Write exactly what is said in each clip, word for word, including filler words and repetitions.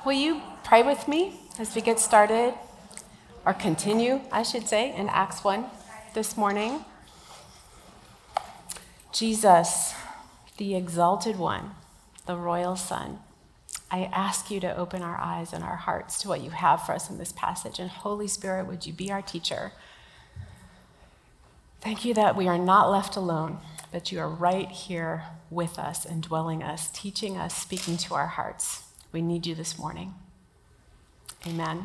Will you pray with me as we get started, or continue, I should say, in Acts one this morning? Jesus, the exalted one, the royal Son, I ask you to open our eyes and our hearts to what you have for us in this passage. And Holy Spirit, would you be our teacher? Thank you that we are not left alone, but you are right here with us, indwelling us, teaching us, speaking to our hearts. We need you this morning. Amen.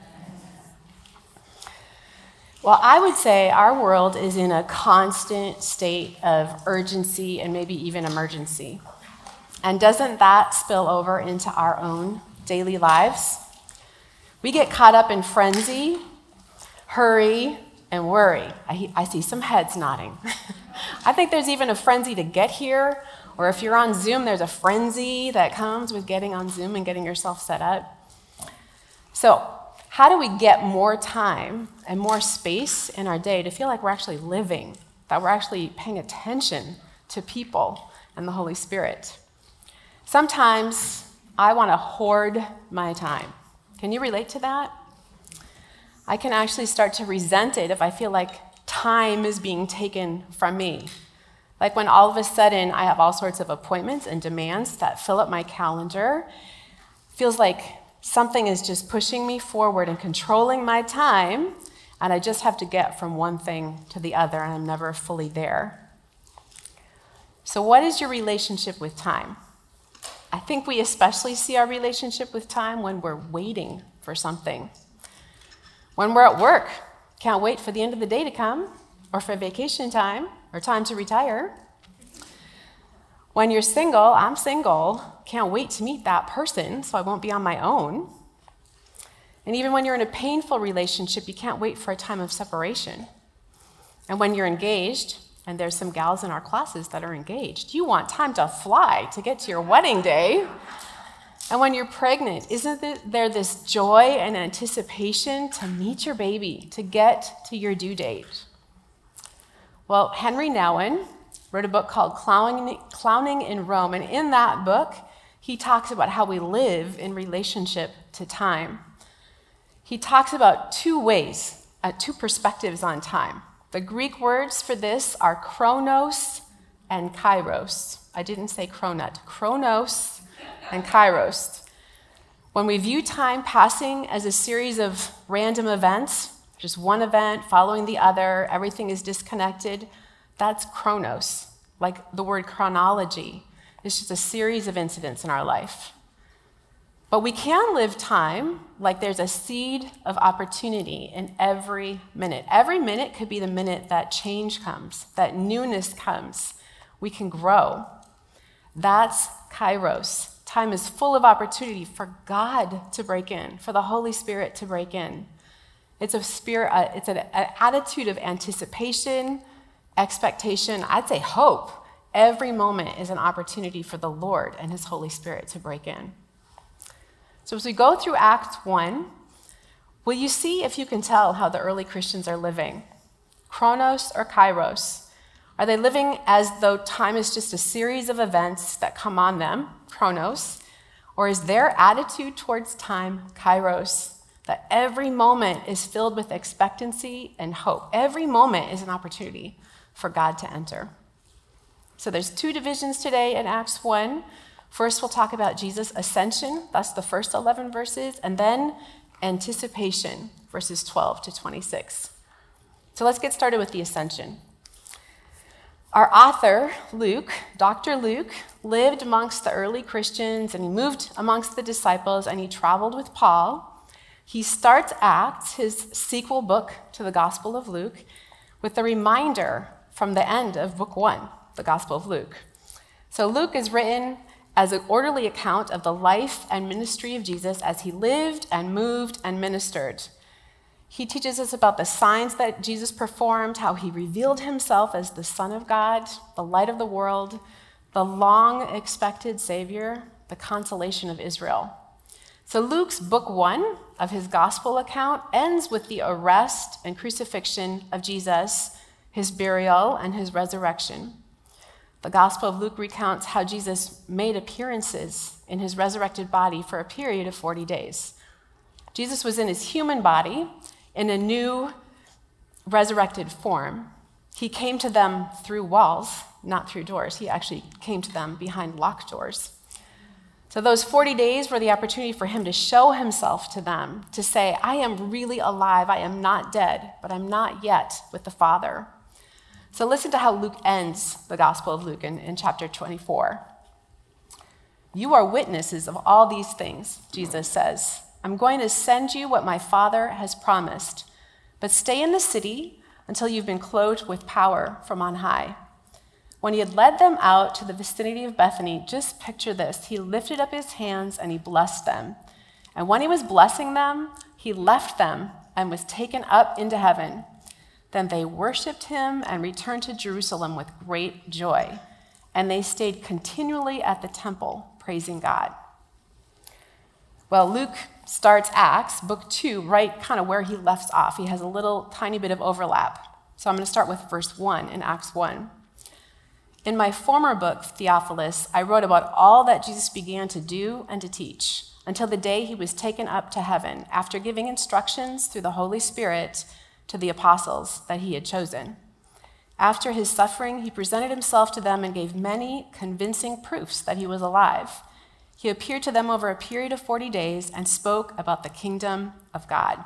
Well, I would say our world is in a constant state of urgency and maybe even emergency. And doesn't that spill over into our own daily lives? We get caught up in frenzy, hurry, and worry. I, I see some heads nodding. I think there's even a frenzy to get here, or if you're on Zoom, there's a frenzy that comes with getting on Zoom and getting yourself set up. So, how do we get more time and more space in our day to feel like we're actually living, that we're actually paying attention to people and the Holy Spirit? Sometimes I want to hoard my time. Can you relate to that? I can actually start to resent it if I feel like time is being taken from me. Like when all of a sudden I have all sorts of appointments and demands that fill up my calendar. Feels like something is just pushing me forward and controlling my time, and I just have to get from one thing to the other, and I'm never fully there. So what is your relationship with time? I think we especially see our relationship with time when we're waiting for something. When we're at work, can't wait for the end of the day to come, or for vacation time, or time to retire. When you're single, I'm single, can't wait to meet that person so I won't be on my own. And even when you're in a painful relationship, you can't wait for a time of separation. And when you're engaged, and there's some gals in our classes that are engaged, you want time to fly to get to your wedding day. And when you're pregnant, isn't there this joy and anticipation to meet your baby, to get to your due date? Well, Henry Nouwen wrote a book called Clowning, Clowning in Rome, and in that book, he talks about how we live in relationship to time. He talks about two ways, uh, two perspectives on time. The Greek words for this are chronos and kairos. I didn't say chronut. Chronos and kairos. When we view time passing as a series of random events, just one event following the other, everything is disconnected, that's chronos, like the word chronology. It's just a series of incidents in our life. But we can live time like there's a seed of opportunity in every minute. Every minute could be the minute that change comes, that newness comes. We can grow. That's kairos. Time is full of opportunity for God to break in, for the Holy Spirit to break in. It's a spirit. Uh, it's an, an attitude of anticipation, expectation, I'd say hope. Every moment is an opportunity for the Lord and His Holy Spirit to break in. So as we go through Acts one, will you see if you can tell how the early Christians are living? Chronos or kairos? Are they living as though time is just a series of events that come on them, chronos? Or is their attitude towards time kairos? That every moment is filled with expectancy and hope. Every moment is an opportunity for God to enter. So there's two divisions today in Acts one. First, we'll talk about Jesus' ascension. That's the first eleven verses. And then anticipation, verses twelve to twenty-six. So let's get started with the ascension. Our author, Luke, Doctor Luke, lived amongst the early Christians, and he moved amongst the disciples, and he traveled with Paul. He starts Acts, his sequel book to the Gospel of Luke, with a reminder from the end of book one, the Gospel of Luke. So Luke is written as an orderly account of the life and ministry of Jesus as he lived and moved and ministered. He teaches us about the signs that Jesus performed, how he revealed himself as the Son of God, the light of the world, the long-expected Savior, the consolation of Israel. So Luke's book one of his gospel account ends with the arrest and crucifixion of Jesus, his burial, and his resurrection. The Gospel of Luke recounts how Jesus made appearances in his resurrected body for a period of forty days. Jesus was in his human body in a new resurrected form. He came to them through walls, not through doors. He actually came to them behind locked doors. So those forty days were the opportunity for him to show himself to them, to say, I am really alive. I am not dead, but I'm not yet with the Father. So listen to how Luke ends the Gospel of Luke in, in chapter twenty-four. You are witnesses of all these things, Jesus says. I'm going to send you what my Father has promised, but stay in the city until you've been clothed with power from on high. When he had led them out to the vicinity of Bethany, just picture this. He lifted up his hands and he blessed them. And when he was blessing them, he left them and was taken up into heaven. Then they worshiped him and returned to Jerusalem with great joy. And they stayed continually at the temple, praising God. Well, Luke starts Acts, book two, right kind of where he left off. He has a little tiny bit of overlap. So I'm going to start with verse one in Acts one. In my former book, Theophilus, I wrote about all that Jesus began to do and to teach until the day he was taken up to heaven after giving instructions through the Holy Spirit to the apostles that he had chosen. After his suffering, he presented himself to them and gave many convincing proofs that he was alive. He appeared to them over a period of forty days and spoke about the kingdom of God.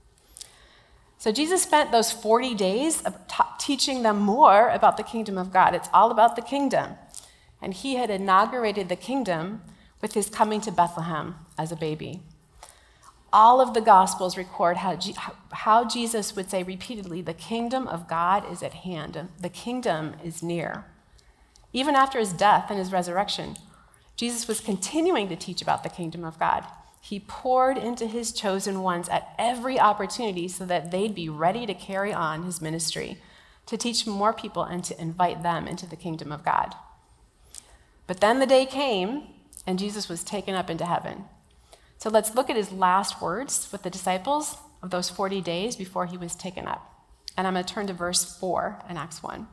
So Jesus spent those forty days teaching them more about the kingdom of God. It's all about the kingdom. And he had inaugurated the kingdom with his coming to Bethlehem as a baby. All of the Gospels record how, G- how Jesus would say repeatedly, the kingdom of God is at hand. The kingdom is near. Even after his death and his resurrection, Jesus was continuing to teach about the kingdom of God. He poured into his chosen ones at every opportunity so that they'd be ready to carry on his ministry, to teach more people and to invite them into the kingdom of God. But then the day came, and Jesus was taken up into heaven. So let's look at his last words with the disciples of those forty days before he was taken up. And I'm going to turn to verse four in Acts one.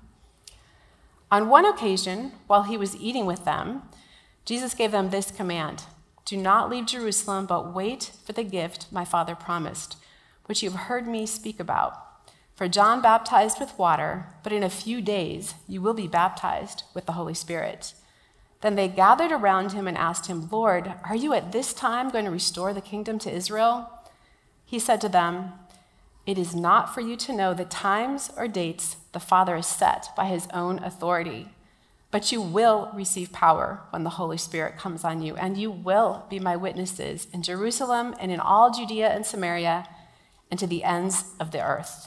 On one occasion, while he was eating with them, Jesus gave them this command: do not leave Jerusalem, but wait for the gift my Father promised, which you have heard me speak about. For John baptized with water, but in a few days you will be baptized with the Holy Spirit. Then they gathered around him and asked him, Lord, are you at this time going to restore the kingdom to Israel? He said to them, it is not for you to know the times or dates the Father has set by his own authority. But you will receive power when the Holy Spirit comes on you, and you will be my witnesses in Jerusalem and in all Judea and Samaria and to the ends of the earth.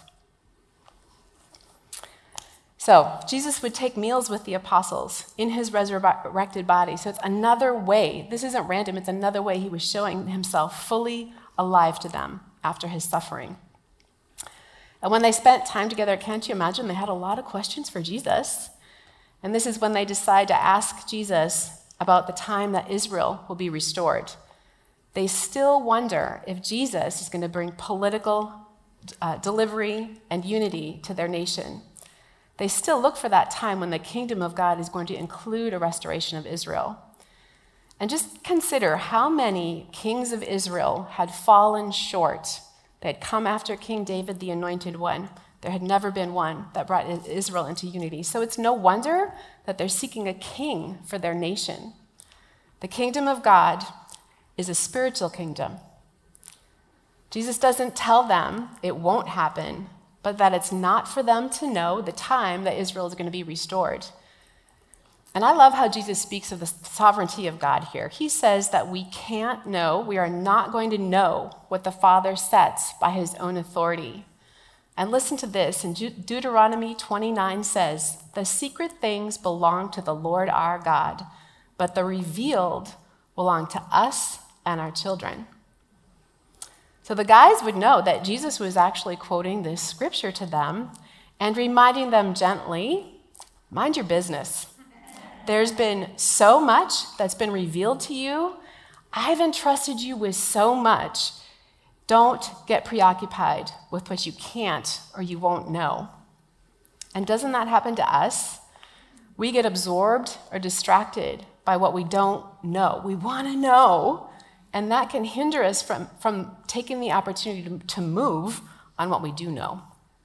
So Jesus would take meals with the apostles in his resurrected body. So it's another way. This isn't random. It's another way he was showing himself fully alive to them after his suffering. And when they spent time together, can't you imagine? They had a lot of questions for Jesus. And this is when they decide to ask Jesus about the time that Israel will be restored. They still wonder if Jesus is going to bring political uh, delivery and unity to their nation. They still look for that time when the kingdom of God is going to include a restoration of Israel. And just consider how many kings of Israel had fallen short. They had come after King David, the anointed one. There had never been one that brought Israel into unity. So it's no wonder that they're seeking a king for their nation. The kingdom of God is a spiritual kingdom. Jesus doesn't tell them it won't happen, but that it's not for them to know the time that Israel is going to be restored. And I love how Jesus speaks of the sovereignty of God here. He says that we can't know, we are not going to know what the Father sets by his own authority. And listen to this, in Deuteronomy twenty-nine says, the secret things belong to the Lord our God, but the revealed belong to us and our children. So the guys would know that Jesus was actually quoting this scripture to them and reminding them gently, mind your business. There's been so much that's been revealed to you. I've entrusted you with so much. Don't get preoccupied with what you can't or you won't know. And doesn't that happen to us? We get absorbed or distracted by what we don't know. We want to know, and that can hinder us from, from taking the opportunity to, to move on what we do know.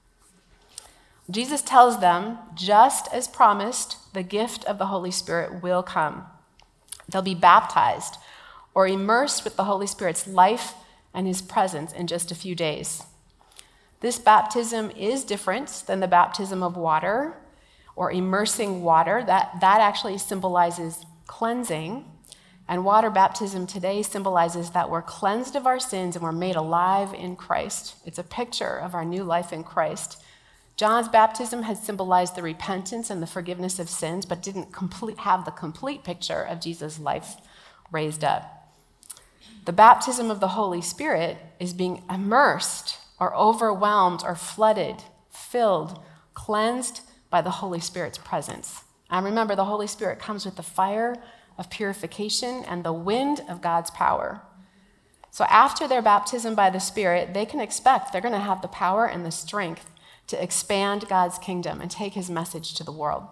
Jesus tells them, just as promised, the gift of the Holy Spirit will come. They'll be baptized or immersed with the Holy Spirit's life and his presence in just a few days. This baptism is different than the baptism of water or immersing water. That, that actually symbolizes cleansing. And water baptism today symbolizes that we're cleansed of our sins and we're made alive in Christ. It's a picture of our new life in Christ. John's baptism had symbolized the repentance and the forgiveness of sins, but didn't complete, have the complete picture of Jesus' life raised up. The baptism of the Holy Spirit is being immersed or overwhelmed or flooded, filled, cleansed by the Holy Spirit's presence. And remember, the Holy Spirit comes with the fire of purification and the wind of God's power. So after their baptism by the Spirit, they can expect they're going to have the power and the strength to expand God's kingdom and take his message to the world.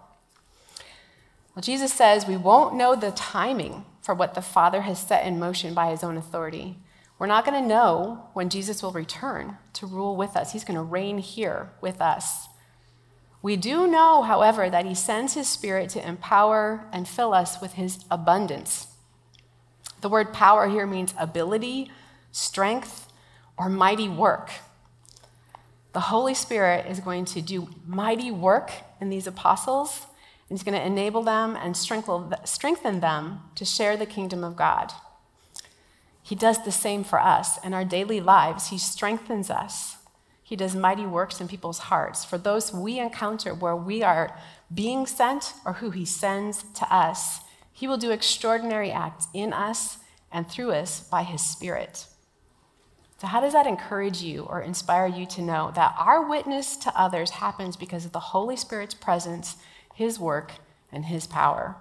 Well, Jesus says we won't know the timing for what the Father has set in motion by his own authority. We're not going to know when Jesus will return to rule with us. He's going to reign here with us. We do know, however, that he sends his Spirit to empower and fill us with his abundance. The word power here means ability, strength, or mighty work. The Holy Spirit is going to do mighty work in these apostles, and he's going to enable them and strengthen them to share the kingdom of God. He does the same for us in our daily lives. He strengthens us. He does mighty works in people's hearts. For those we encounter where we are being sent or who he sends to us, he will do extraordinary acts in us and through us by his Spirit. So how does that encourage you or inspire you to know that our witness to others happens because of the Holy Spirit's presence, his work, and his power?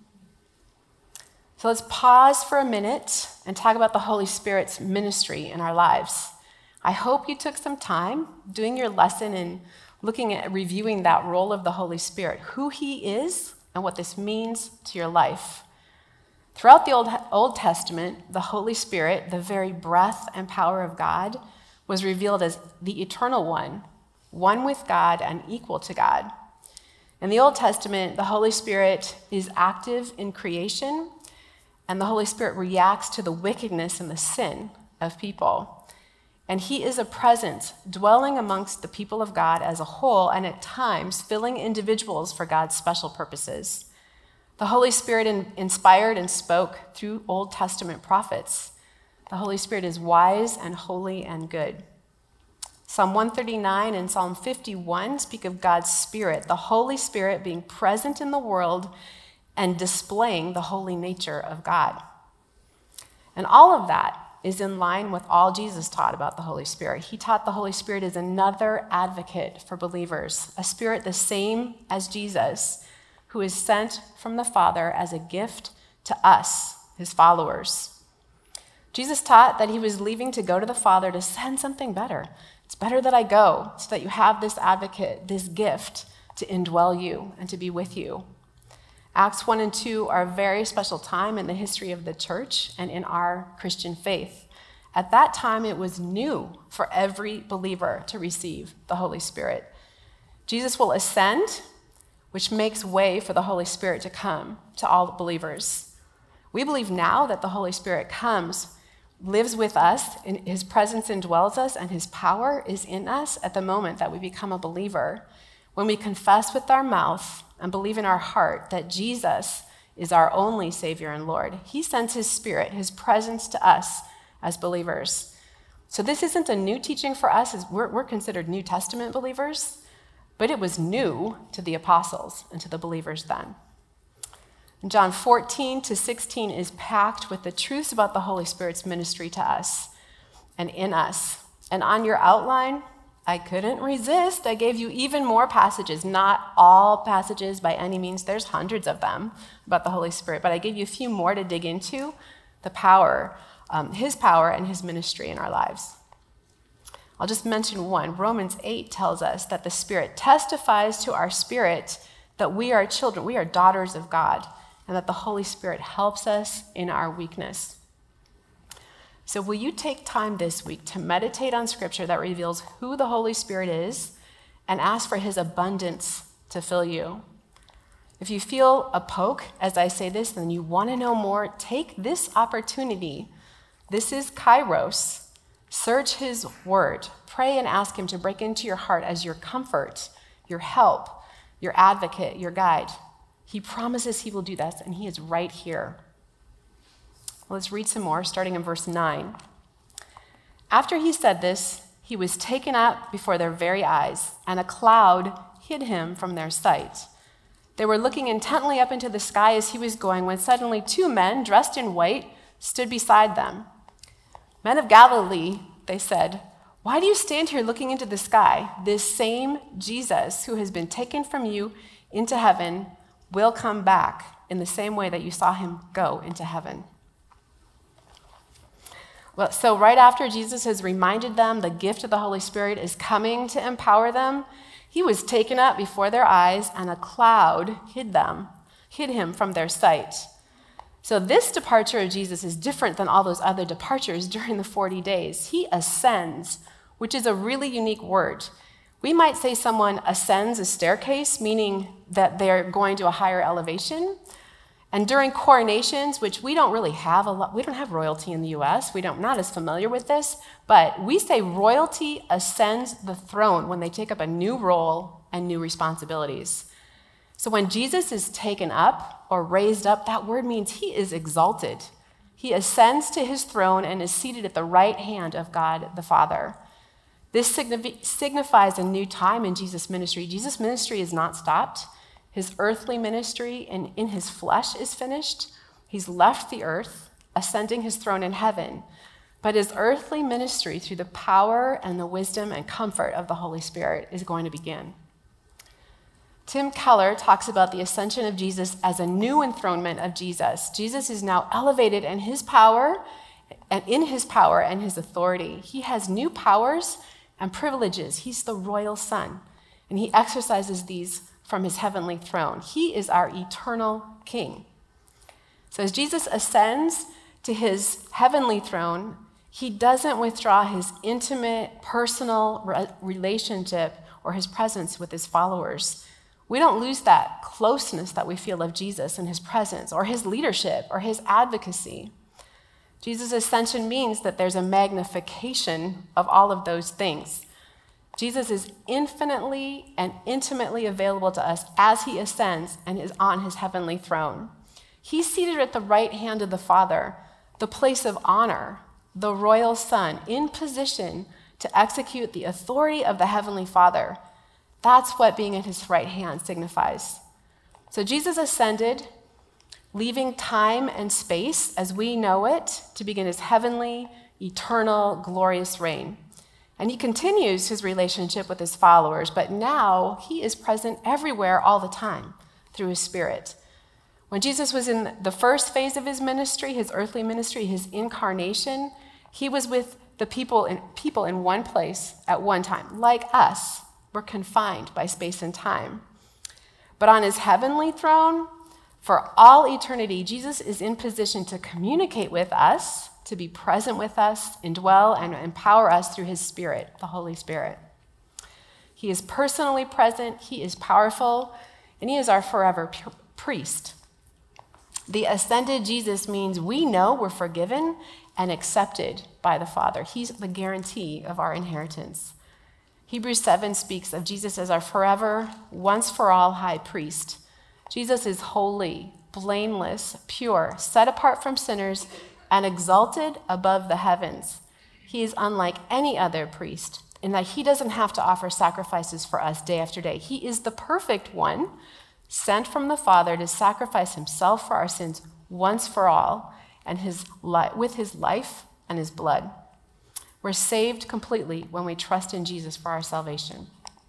So let's pause for a minute and talk about the Holy Spirit's ministry in our lives. I hope you took some time doing your lesson and looking at reviewing that role of the Holy Spirit, who he is and what this means to your life. Throughout the Old, Old Testament, the Holy Spirit, the very breath and power of God, was revealed as the eternal one, one with God and equal to God. In the Old Testament, the Holy Spirit is active in creation, and the Holy Spirit reacts to the wickedness and the sin of people. And he is a presence dwelling amongst the people of God as a whole, and at times filling individuals for God's special purposes. The Holy Spirit in, inspired and spoke through Old Testament prophets. The Holy Spirit is wise and holy and good. Psalm one thirty-nine and Psalm fifty-one speak of God's Spirit, the Holy Spirit being present in the world and displaying the holy nature of God. And all of that is in line with all Jesus taught about the Holy Spirit. He taught the Holy Spirit is another advocate for believers, a spirit the same as Jesus, who is sent from the Father as a gift to us, his followers. Jesus taught that he was leaving to go to the Father to send something better. It's better that I go so that you have this advocate, this gift to indwell you and to be with you. Acts one and two are a very special time in the history of the church and in our Christian faith. At that time, it was new for every believer to receive the Holy Spirit. Jesus will ascend, which makes way for the Holy Spirit to come to all believers. We believe now that the Holy Spirit comes, lives with us, and his presence indwells us, and his power is in us at the moment that we become a believer. When we confess with our mouth and believe in our heart that Jesus is our only Savior and Lord, he sends his Spirit, his presence to us as believers. So this isn't a new teaching for us, as we're, we're considered New Testament believers, but it was new to the apostles and to the believers then. And John fourteen to sixteen is packed with the truths about the Holy Spirit's ministry to us and in us. And on your outline, I couldn't resist. I gave you even more passages, not all passages by any means. There's hundreds of them about the Holy Spirit, but I gave you a few more to dig into the power, um, his power and his ministry in our lives. I'll just mention one. Romans eight tells us that the Spirit testifies to our spirit that we are children, we are daughters of God, and that the Holy Spirit helps us in our weakness. So will you take time this week to meditate on Scripture that reveals who the Holy Spirit is and ask for his abundance to fill you? If you feel a poke as I say this, then you want to know more, take this opportunity. This is Kairos. Search his word. Pray and ask him to break into your heart as your comfort, your help, your advocate, your guide. He promises he will do that, and he is right here. Let's read some more, starting in verse nine. After he said this, he was taken up before their very eyes, and a cloud hid him from their sight. They were looking intently up into the sky as he was going, when suddenly two men dressed in white stood beside them. Men of Galilee, they said, why do you stand here looking into the sky? This same Jesus who has been taken from you into heaven will come back in the same way that you saw him go into heaven. Well, so right after Jesus has reminded them the gift of the Holy Spirit is coming to empower them, he was taken up before their eyes, and a cloud hid them, hid him from their sight. So this departure of Jesus is different than all those other departures during the forty days. He ascends, which is a really unique word. We might say someone ascends a staircase, meaning that they're going to a higher elevation. And during coronations, which we don't really have a lot, we don't have royalty in the U S, we don't, not as familiar with this, but we say royalty ascends the throne when they take up a new role and new responsibilities. So when Jesus is taken up or raised up, that word means he is exalted. He ascends to his throne and is seated at the right hand of God the Father. This signifies a new time in Jesus' ministry. Jesus' ministry is not stopped. His earthly ministry and in his flesh is finished. He's left the earth, ascending his throne in heaven. But his earthly ministry, through the power and the wisdom and comfort of the Holy Spirit, is going to begin. Tim Keller talks about the ascension of Jesus as a new enthronement of Jesus. Jesus is now elevated in his power and in his power and his authority. He has new powers and privileges. He's the royal son, and he exercises these from his heavenly throne. He is our eternal king. So as Jesus ascends to his heavenly throne, he doesn't withdraw his intimate, personal re- relationship or his presence with his followers. We don't lose that closeness that we feel of Jesus and his presence or his leadership or his advocacy. Jesus' ascension means that there's a magnification of all of those things. Jesus is infinitely and intimately available to us as he ascends and is on his heavenly throne. He's seated at the right hand of the Father, the place of honor, the royal Son, in position to execute the authority of the heavenly Father. That's what being at his right hand signifies. So Jesus ascended, leaving time and space as we know it to begin his heavenly, eternal, glorious reign. And he continues his relationship with his followers, but now he is present everywhere all the time through his Spirit. When Jesus was in the first phase of his ministry, his earthly ministry, his incarnation, he was with the people in, people in one place at one time. Like us, we're confined by space and time. But on his heavenly throne, for all eternity, Jesus is in position to communicate with us, to be present with us, indwell, and empower us through his Spirit, the Holy Spirit. He is personally present, he is powerful, and he is our forever priest. The ascended Jesus means we know we're forgiven and accepted by the Father. He's the guarantee of our inheritance. Hebrews seven speaks of Jesus as our forever, once-for-all high priest. Jesus is holy, blameless, pure, set apart from sinners, and exalted above the heavens. He is unlike any other priest in that he doesn't have to offer sacrifices for us day after day. He is the perfect one, sent from the Father to sacrifice himself for our sins once for all, and his li- with his life and his blood. We're saved completely when we trust in Jesus for our salvation.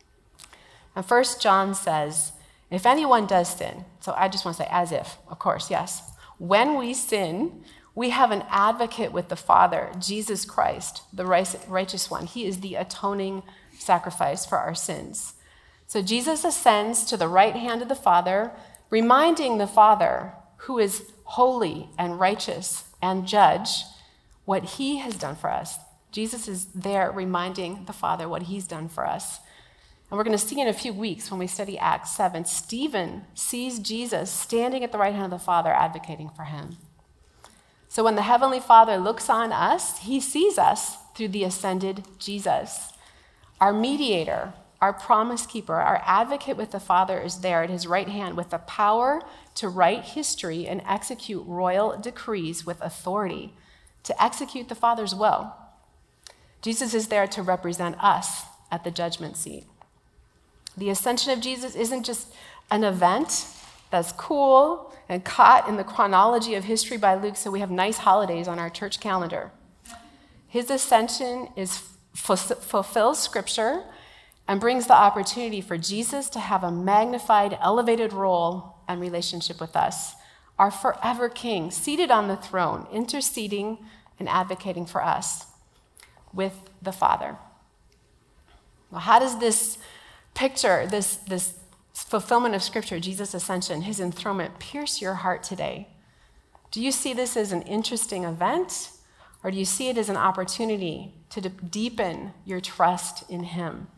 And First John says, if anyone does sin, so I just want to say as if, of course, yes. When we sin, we have an advocate with the Father, Jesus Christ, the righteous one. He is the atoning sacrifice for our sins. So Jesus ascends to the right hand of the Father, reminding the Father, who is holy and righteous and judge, what he has done for us. Jesus is there reminding the Father what he's done for us. And we're going to see in a few weeks when we study Acts seven, Stephen sees Jesus standing at the right hand of the Father advocating for him. So when the Heavenly Father looks on us, he sees us through the ascended Jesus. Our mediator, our promise keeper, our advocate with the Father is there at his right hand with the power to write history and execute royal decrees with authority, to execute the Father's will. Jesus is there to represent us at the judgment seat. The ascension of Jesus isn't just an event that's cool and caught in the chronology of history by Luke so we have nice holidays on our church calendar. His ascension is fulfills Scripture and brings the opportunity for Jesus to have a magnified, elevated role and relationship with us, our forever King, seated on the throne, interceding and advocating for us with the Father. Well, how does this picture, this, this fulfillment of Scripture, Jesus' ascension, his enthronement, pierce your heart today? Do you see this as an interesting event, or do you see it as an opportunity to deepen your trust in him?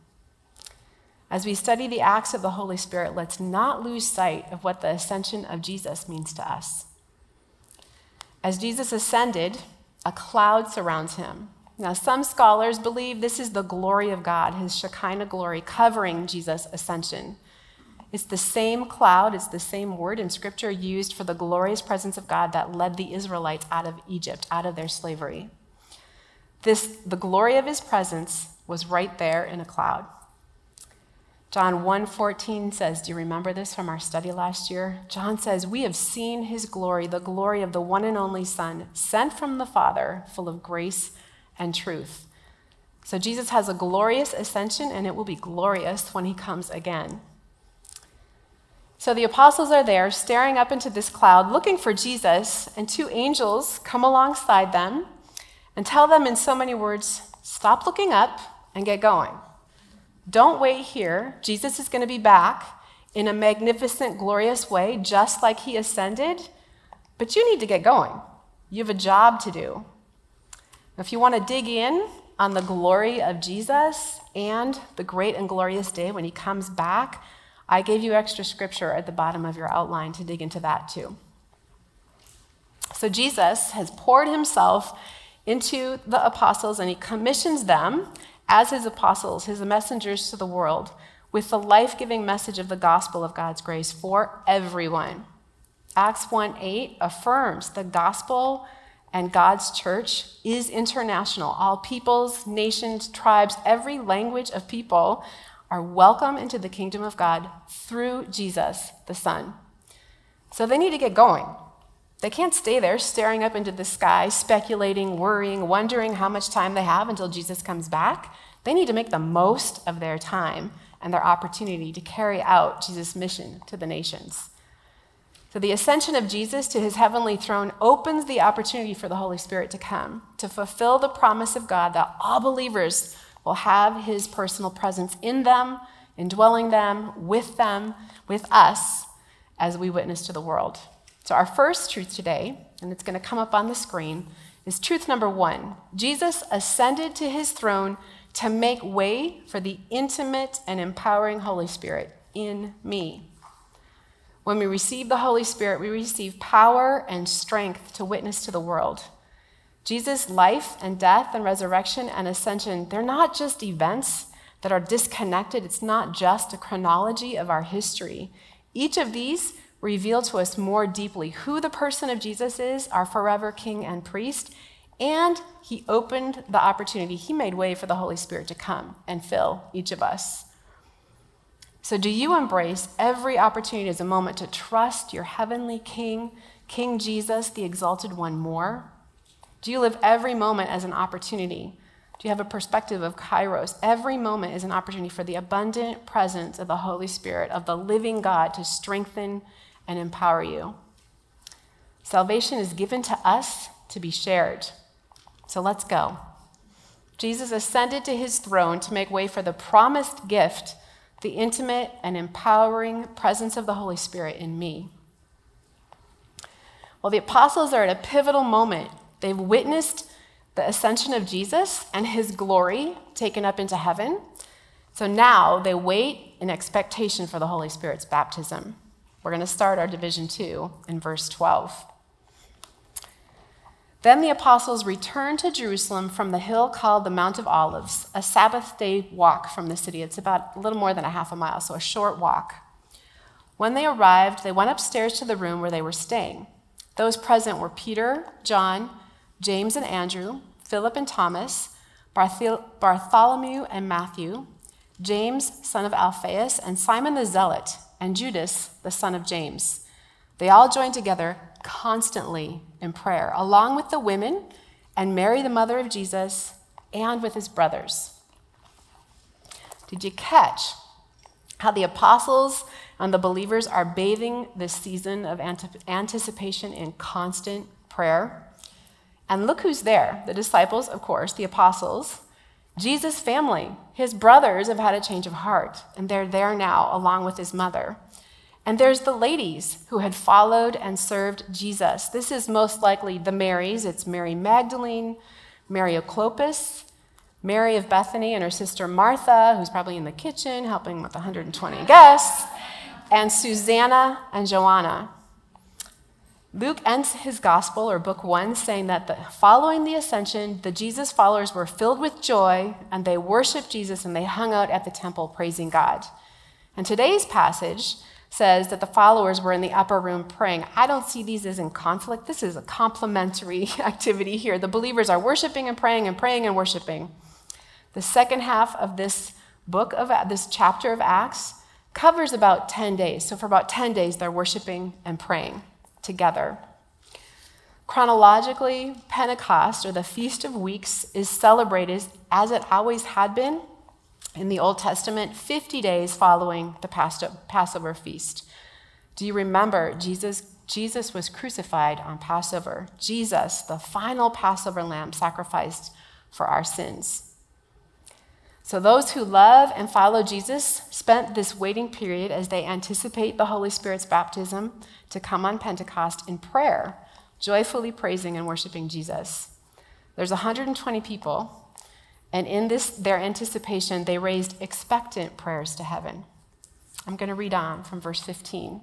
As we study the acts of the Holy Spirit, let's not lose sight of what the ascension of Jesus means to us. As Jesus ascended, a cloud surrounds him. Now, some scholars believe this is the glory of God, his Shekinah glory covering Jesus' ascension. It's the same cloud, it's the same word in Scripture used for the glorious presence of God that led the Israelites out of Egypt, out of their slavery. This, the glory of his presence was right there in a cloud. John one fourteen says, do you remember this from our study last year? John says, we have seen his glory, the glory of the one and only Son, sent from the Father, full of grace and truth. So Jesus has a glorious ascension, and it will be glorious when he comes again. So the apostles are there staring up into this cloud, looking for Jesus, and two angels come alongside them and tell them in so many words, stop looking up and get going. Don't wait here. Jesus is going to be back in a magnificent, glorious way, just like he ascended, but you need to get going. You have a job to do. If you want to dig in on the glory of Jesus and the great and glorious day when he comes back, I gave you extra scripture at the bottom of your outline to dig into that too. So Jesus has poured himself into the apostles, and he commissions them as his apostles, his messengers to the world, with the life-giving message of the gospel of God's grace for everyone. Acts one eight affirms the gospel and God's church is international. All peoples, nations, tribes, every language of people are welcome into the kingdom of God through Jesus, the Son. So they need to get going. They can't stay there staring up into the sky, speculating, worrying, wondering how much time they have until Jesus comes back. They need to make the most of their time and their opportunity to carry out Jesus' mission to the nations. So the ascension of Jesus to his heavenly throne opens the opportunity for the Holy Spirit to come, to fulfill the promise of God that all believers will have his personal presence in them, indwelling them, with them, with us, as we witness to the world. So our first truth today, and it's going to come up on the screen, is truth number one. Jesus ascended to his throne to make way for the intimate and empowering Holy Spirit in me. When we receive the Holy Spirit, we receive power and strength to witness to the world. Jesus' life and death and resurrection and ascension, they're not just events that are disconnected. It's not just a chronology of our history. Each of these reveal to us more deeply who the person of Jesus is, our forever King and priest, and he opened the opportunity. He made way for the Holy Spirit to come and fill each of us. So do you embrace every opportunity as a moment to trust your heavenly King, King Jesus, the exalted one, more? Do you live every moment as an opportunity? Do you have a perspective of Kairos? Every moment is an opportunity for the abundant presence of the Holy Spirit, of the living God, to strengthen and empower you. Salvation is given to us to be shared. So let's go. Jesus ascended to his throne to make way for the promised gift the intimate and empowering presence of the Holy Spirit in me. Well, the apostles are at a pivotal moment. They've witnessed the ascension of Jesus and his glory taken up into heaven. So now they wait in expectation for the Holy Spirit's baptism. We're going to start our division two in verse twelve. Then the apostles returned to Jerusalem from the hill called the Mount of Olives, a Sabbath day walk from the city. It's about a little more than a half a mile, so a short walk. When they arrived, they went upstairs to the room where they were staying. Those present were Peter, John, James and Andrew, Philip and Thomas, Bartholomew and Matthew, James, son of Alphaeus, and Simon the Zealot, and Judas, the son of James. They all joined together constantly in prayer, along with the women and Mary, the mother of Jesus, and with his brothers. Did you catch how the apostles and the believers are bathing this season of anticipation in constant prayer? And look who's there. The disciples, of course, the apostles, Jesus' family, his brothers have had a change of heart, and they're there now along with his mother. And there's the ladies who had followed and served Jesus. This is most likely the Marys. It's Mary Magdalene, Mary of Clopas, Mary of Bethany and her sister Martha, who's probably in the kitchen helping with one hundred twenty guests, and Susanna and Joanna. Luke ends his gospel, or book one, saying that the, following the ascension, the Jesus followers were filled with joy, and they worshiped Jesus, and they hung out at the temple praising God. And today's passage says that the followers were in the upper room praying. I don't see these as in conflict. This is a complementary activity here. The believers are worshiping and praying and praying and worshiping. The second half of this book, of this chapter of Acts, covers about ten days. So for about ten days, they're worshiping and praying together. Chronologically, Pentecost, or the Feast of Weeks, is celebrated, as it always had been in the Old Testament, fifty days following the Passover feast. Do you remember Jesus, Jesus was crucified on Passover? Jesus, the final Passover lamb sacrificed for our sins. So those who love and follow Jesus spent this waiting period as they anticipate the Holy Spirit's baptism to come on Pentecost in prayer, joyfully praising and worshiping Jesus. There's one hundred twenty people, and in this their anticipation, they raised expectant prayers to heaven. I'm going to read on from verse fifteen.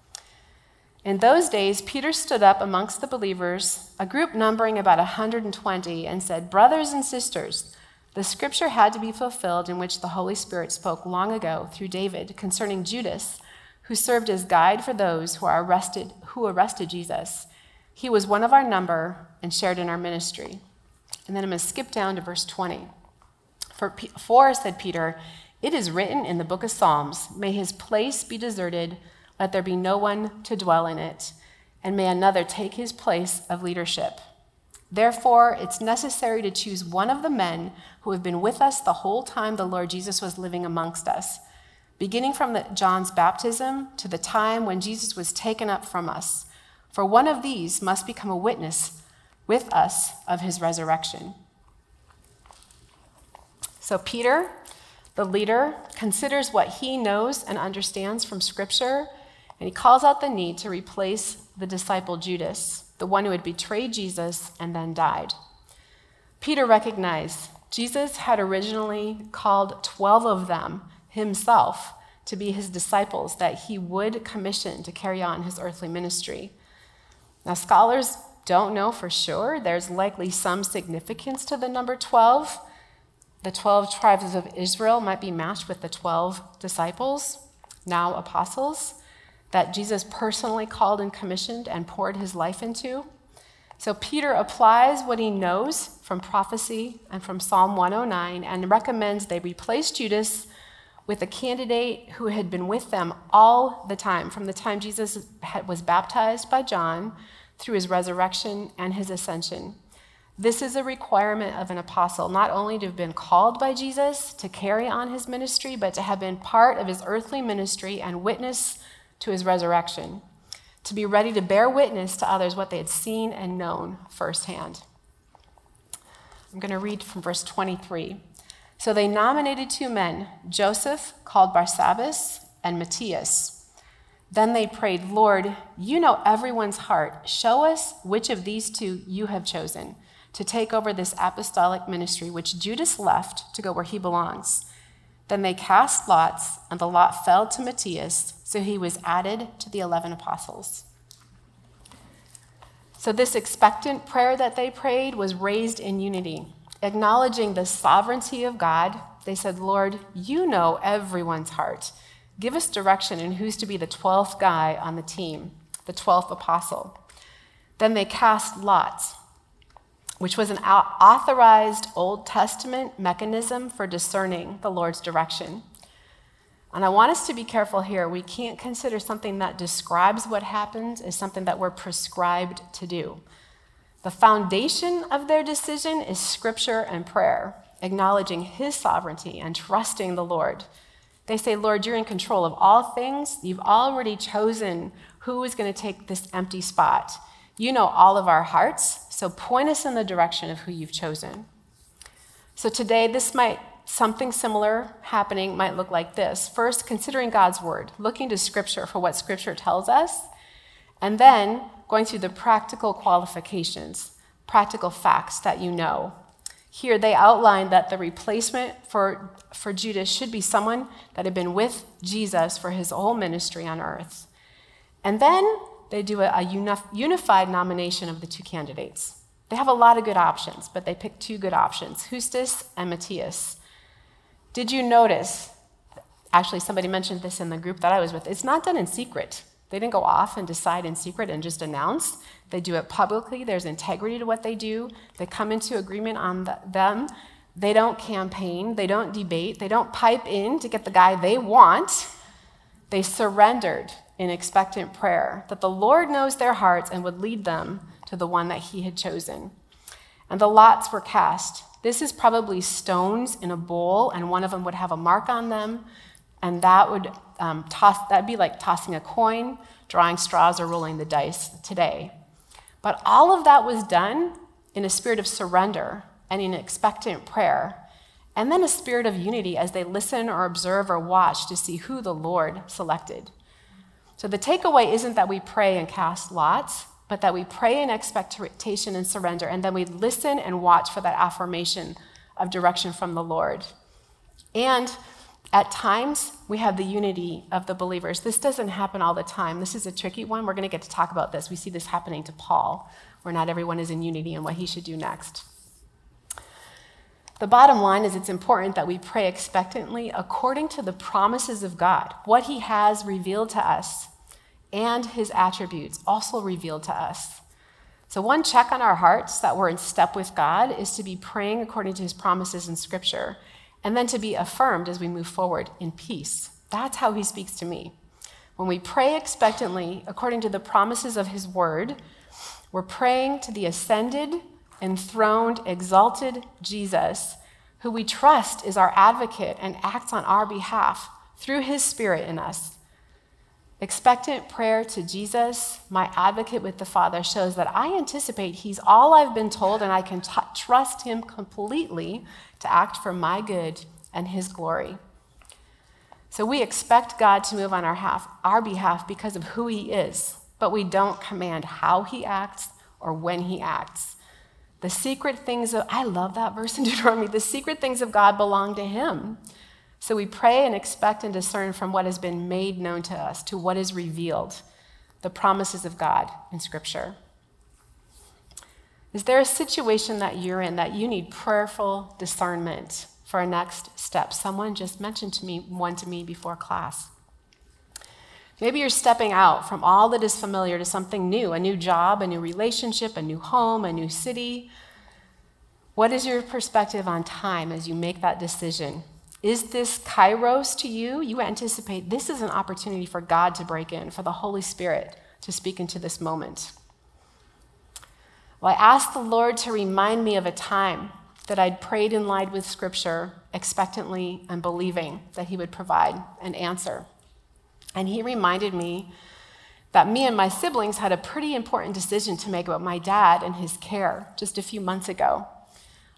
In those days, Peter stood up amongst the believers, a group numbering about one hundred twenty, and said, "Brothers and sisters, the scripture had to be fulfilled in which the Holy Spirit spoke long ago through David concerning Judas, who served as guide for those who are arrested, who arrested Jesus. He was one of our number and shared in our ministry." And then I'm going to skip down to verse twenty. For, for, said Peter, "It is written in the book of Psalms, may his place be deserted, let there be no one to dwell in it, and may another take his place of leadership. Therefore, it's necessary to choose one of the men who have been with us the whole time the Lord Jesus was living amongst us, beginning from the, John's baptism to the time when Jesus was taken up from us. For one of these must become a witness with us of his resurrection." So Peter, the leader, considers what he knows and understands from Scripture, and he calls out the need to replace the disciple Judas, the one who had betrayed Jesus and then died. Peter recognized Jesus had originally called twelve of them himself to be his disciples that he would commission to carry on his earthly ministry. Now, scholars don't know for sure. There's likely some significance to the number twelve. The twelve tribes of Israel might be matched with the twelve disciples, now apostles, that Jesus personally called and commissioned and poured his life into. So Peter applies what he knows from prophecy and from Psalm one oh nine and recommends they replace Judas with a candidate who had been with them all the time, from the time Jesus was baptized by John through his resurrection and his ascension. This is a requirement of an apostle, not only to have been called by Jesus to carry on his ministry, but to have been part of his earthly ministry and witness to his resurrection, to be ready to bear witness to others what they had seen and known firsthand. I'm going to read from verse twenty-three. So they nominated two men, Joseph, called Barsabbas, and Matthias. Then they prayed, Lord, you know everyone's heart. Show us which of these two you have chosen to take over this apostolic ministry, which Judas left to go where he belongs. Then they cast lots, and the lot fell to Matthias, so he was added to the eleven apostles. So this expectant prayer that they prayed was raised in unity. Acknowledging the sovereignty of God, they said, Lord, you know everyone's heart. Give us direction in who's to be the twelfth guy on the team, the twelfth apostle. Then they cast lots, which was an authorized Old Testament mechanism for discerning the Lord's direction. And I want us to be careful here. We can't consider something that describes what happens as something that we're prescribed to do. The foundation of their decision is scripture and prayer, acknowledging his sovereignty and trusting the Lord. They say, Lord, you're in control of all things. You've already chosen who is going to take this empty spot. You know all of our hearts, so point us in the direction of who you've chosen. So today, this might, something similar happening might look like this. First, considering God's word, looking to scripture for what scripture tells us, and then going through the practical qualifications, practical facts that you know. Here they outline that the replacement for, for Judas should be someone that had been with Jesus for his whole ministry on earth. And then they do a, a unif- unified nomination of the two candidates. They have a lot of good options, but they pick two good options, Justus and Matthias. Did you notice, actually somebody mentioned this in the group that I was with, it's not done in secret. They didn't go off and decide in secret and just announce. They do it publicly. There's integrity to what they do. They come into agreement on the, them. They don't campaign. They don't debate. They don't pipe in to get the guy they want. They surrendered in expectant prayer that the Lord knows their hearts and would lead them to the one that he had chosen. And the lots were cast. This is probably stones in a bowl, and one of them would have a mark on them. And that would um, toss, that'd be like tossing a coin, drawing straws, or rolling the dice today. But all of that was done in a spirit of surrender and in expectant prayer, and then a spirit of unity as they listen or observe or watch to see who the Lord selected. So the takeaway isn't that we pray and cast lots, but that we pray in expectation and surrender, and then we listen and watch for that affirmation of direction from the Lord. And at times, we have the unity of the believers. This doesn't happen all the time. This is a tricky one. We're going to get to talk about this. We see this happening to Paul, where not everyone is in unity in what he should do next. The bottom line is it's important that we pray expectantly according to the promises of God, what he has revealed to us, and his attributes also revealed to us. So one check on our hearts that we're in step with God is to be praying according to his promises in Scripture, and then to be affirmed as we move forward in peace. That's how he speaks to me. When we pray expectantly according to the promises of his word, we're praying to the ascended, enthroned, exalted Jesus, who we trust is our advocate and acts on our behalf through his Spirit in us. Expectant prayer to Jesus, my advocate with the Father, shows that I anticipate he's all I've been told, and I can t- trust him completely to act for my good and his glory. So we expect God to move on our, half, our behalf because of who he is, but we don't command how he acts or when he acts. The secret things of, I love that verse in Deuteronomy, the secret things of God belong to him. So we pray and expect and discern from what has been made known to us to what is revealed, the promises of God in Scripture. Is there a situation that you're in that you need prayerful discernment for a next step? Someone just mentioned to me, one to me before class. Maybe you're stepping out from all that is familiar to something new, a new job, a new relationship, a new home, a new city. What is your perspective on time as you make that decision? Is this kairos to you? You anticipate this is an opportunity for God to break in, for the Holy Spirit to speak into this moment. Well, I asked the Lord to remind me of a time that I'd prayed in line with Scripture, expectantly and believing that he would provide an answer. And he reminded me that me and my siblings had a pretty important decision to make about my dad and his care just a few months ago.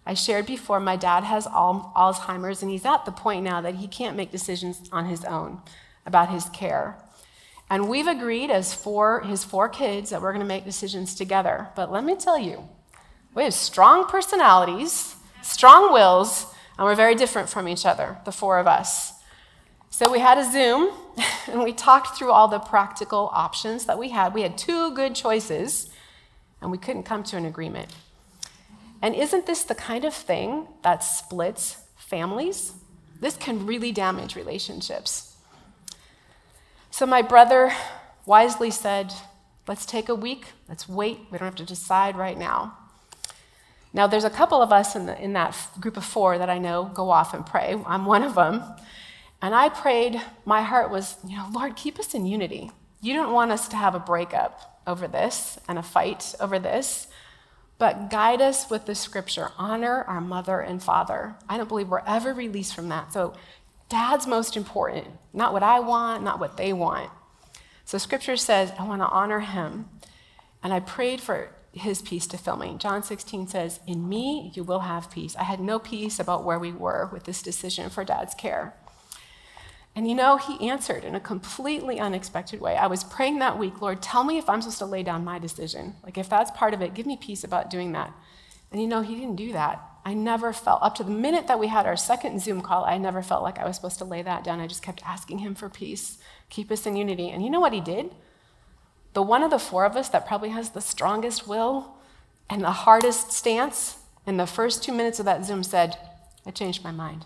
I shared before, my dad has al- Alzheimer's, and he's at the point now that he can't make decisions on his own about his care. And we've agreed as four, his four kids that we're going to make decisions together. But let me tell you, we have strong personalities, strong wills, and we're very different from each other, the four of us. So we had a Zoom, and we talked through all the practical options that we had. We had two good choices, and we couldn't come to an agreement. And isn't this the kind of thing that splits families? This can really damage relationships. So my brother wisely said, let's take a week, let's wait, we don't have to decide right now. Now there's a couple of us in, the, in that group of four that I know go off and pray. I'm one of them. And I prayed, my heart was, you know, Lord, keep us in unity. You don't want us to have a breakup over this and a fight over this. But guide us with the scripture. Honor our mother and father. I don't believe we're ever released from that. So dad's most important. Not what I want, not what they want. So scripture says, I want to honor him. And I prayed for his peace to fill me. John sixteen says, in me you will have peace. I had no peace about where we were with this decision for dad's care. And you know, he answered in a completely unexpected way. I was praying that week, Lord, tell me if I'm supposed to lay down my decision. Like if that's part of it, give me peace about doing that. And you know, he didn't do that. I never felt, up to the minute that we had our second Zoom call, I never felt like I was supposed to lay that down. I just kept asking him for peace, keep us in unity. And you know what he did? The one of the four of us that probably has the strongest will and the hardest stance in the first two minutes of that Zoom said, I changed my mind.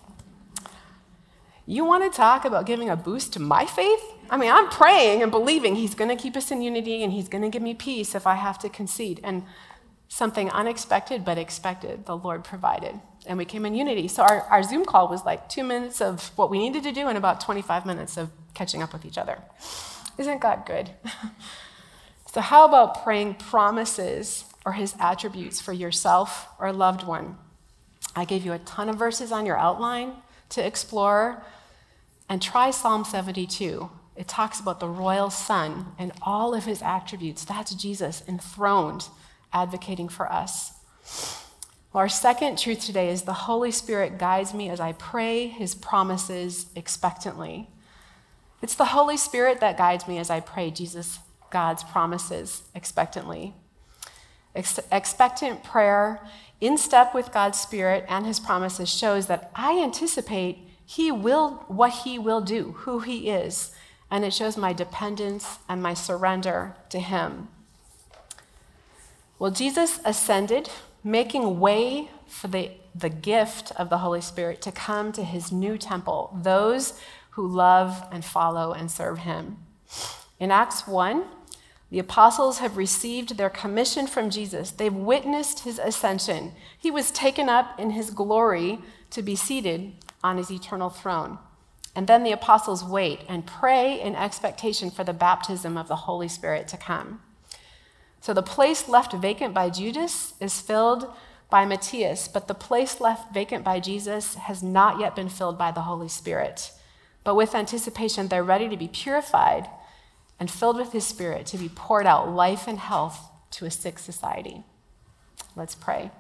You want to talk about giving a boost to my faith? I mean, I'm praying and believing he's going to keep us in unity and he's going to give me peace if I have to concede. And something unexpected but expected, the Lord provided. And we came in unity. So our, our Zoom call was like two minutes of what we needed to do and about twenty-five minutes of catching up with each other. Isn't God good? So how about praying promises or his attributes for yourself or a loved one? I gave you a ton of verses on your outline to explore. And try Psalm seventy-two. It talks about the royal Son and all of his attributes. That's Jesus enthroned, advocating for us. Well, our second truth today is the Holy Spirit guides me as I pray his promises expectantly. It's the Holy Spirit that guides me as I pray Jesus, God's promises expectantly. Ex- expectant prayer in step with God's Spirit and his promises shows that I anticipate He will, what he will do, who he is, and it shows my dependence and my surrender to him. Well, Jesus ascended, making way for the, the gift of the Holy Spirit to come to his new temple, those who love and follow and serve him. In Acts one, the apostles have received their commission from Jesus. They've witnessed his ascension. He was taken up in his glory to be seated on his eternal throne. And then the apostles wait and pray in expectation for the baptism of the Holy Spirit to come. So the place left vacant by Judas is filled by Matthias, but the place left vacant by Jesus has not yet been filled by the Holy Spirit. But with anticipation, they're ready to be purified and filled with his Spirit to be poured out life and health to a sick society. Let's pray.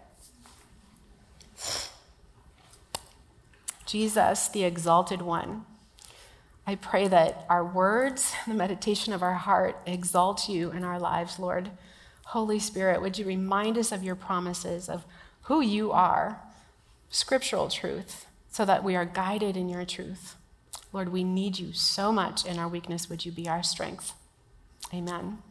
Jesus, the exalted one, I pray that our words, the meditation of our heart, exalt you in our lives, Lord. Holy Spirit, would you remind us of your promises, of who you are, scriptural truth, so that we are guided in your truth. Lord, we need you so much in our weakness. Would you be our strength? Amen.